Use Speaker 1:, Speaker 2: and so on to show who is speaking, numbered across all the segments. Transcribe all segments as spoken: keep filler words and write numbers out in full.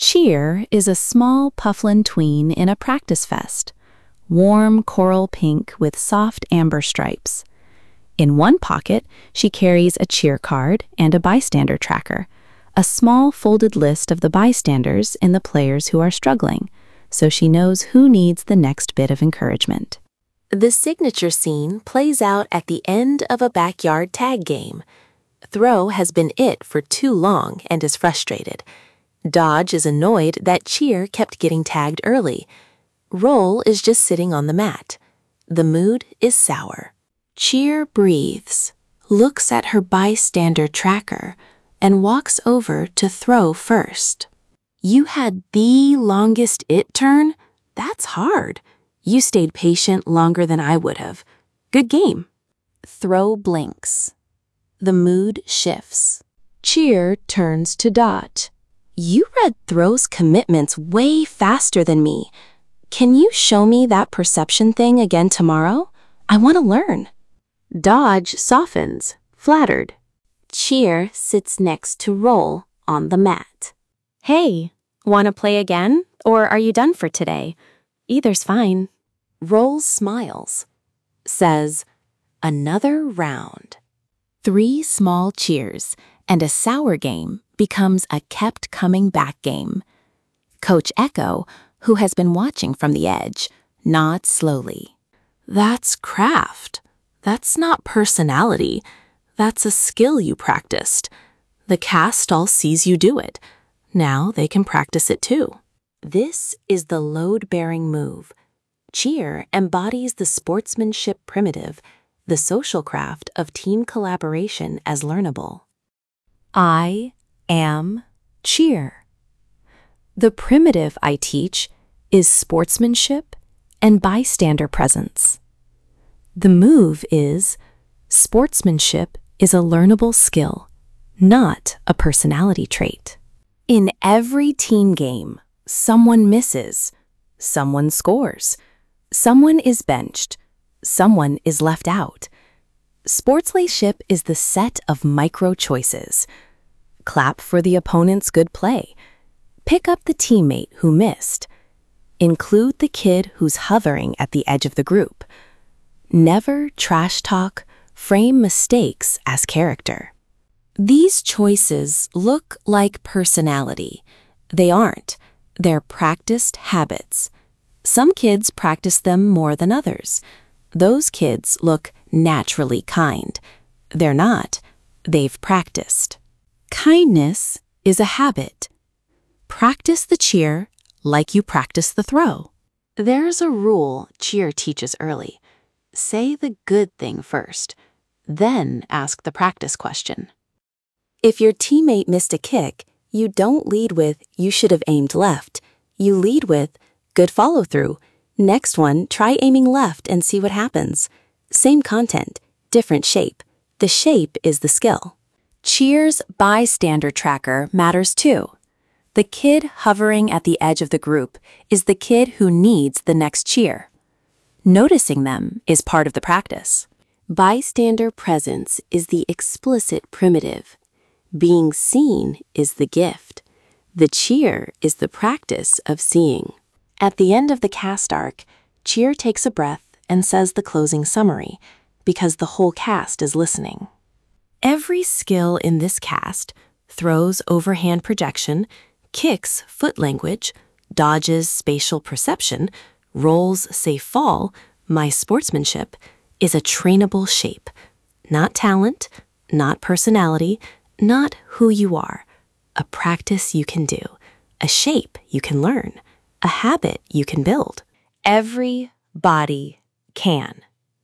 Speaker 1: Cheer is a small pufflin tween in a practice vest, warm coral pink with soft amber stripes. In one pocket, she carries a cheer card and a bystander tracker, a small folded list of the bystanders in the players who are struggling, so she knows who needs the next bit of encouragement.
Speaker 2: The signature scene plays out at the end of a backyard tag game. Throw has been it for too long and is frustrated. Dodge is annoyed that Cheer kept getting tagged early. Roll is just sitting on the mat. The mood is sour. Cheer breathes, looks at her bystander tracker, and walks over to Throw first. You had the longest it turn? That's hard. You stayed patient longer than I would have. Good game. Throw blinks. The mood shifts. Cheer turns to Dot. You read Throw's commitments way faster than me. Can you show me that perception thing again tomorrow? I want to learn. Dodge softens, flattered. Cheer sits next to Roll on the mat.
Speaker 3: Hey, want to play again, or are you done for today? Either's fine.
Speaker 2: Roll smiles, says, another round. Three small cheers and a sour game becomes a kept coming back game. Coach Echo, who has been watching from the edge, nods slowly. That's craft. That's not personality. That's a skill you practiced. The cast all sees you do it. Now they can practice it too. This is the load-bearing move. Cheer embodies the sportsmanship primitive, the social craft of team collaboration as learnable. I am cheer. The primitive I teach is sportsmanship and bystander presence. The move is sportsmanship is a learnable skill, not a personality trait. In every team game, someone misses, someone scores, someone is benched, someone is left out. Sportsmanship is the set of micro choices. Clap for the opponent's good play. Pick up the teammate who missed. Include the kid who's hovering at the edge of the group. Never trash talk, frame mistakes as character. These choices look like personality. They aren't. They're practiced habits. Some kids practice them more than others. Those kids look naturally kind. They're not. They've practiced. Kindness is a habit. Practice the cheer like you practice the throw. There's a rule Cheer teaches early. Say the good thing first, then ask the practice question. If your teammate missed a kick, you don't lead with, you should have aimed left. You lead with, good follow-through. Next one, try aiming left and see what happens. Same content, different shape. The shape is the skill. Cheer's bystander tracker matters too. The kid hovering at the edge of the group is the kid who needs the next cheer. Noticing them is part of the practice. Bystander presence is the explicit primitive. Being seen is the gift. The cheer is the practice of seeing. At the end of the cast arc, Cheer takes a breath and says the closing summary, because the whole cast is listening. Every skill in this cast, throws overhand projection, kicks foot language, dodges spatial perception, rolls safe fall, my sportsmanship, is a trainable shape. Not talent, not personality, not who you are. A practice you can do, a shape you can learn, a habit you can build. Everybody can.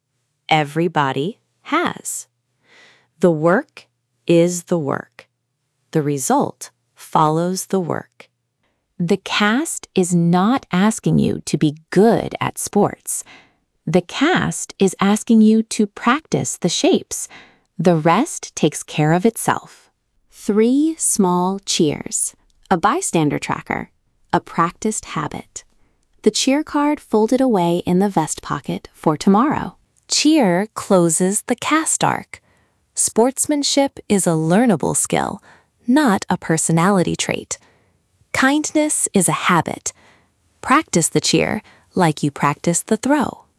Speaker 2: Everybody has. The work is the work. The result follows the work. The cast is not asking you to be good at sports. The cast is asking you to practice the shapes. The rest takes care of itself. Three small cheers, a bystander tracker, a practiced habit. The cheer card folded away in the vest pocket for tomorrow. Cheer closes the cast arc. Sportsmanship is a learnable skill, not a personality trait. Kindness is a habit. Practice the cheer like you practice the throw.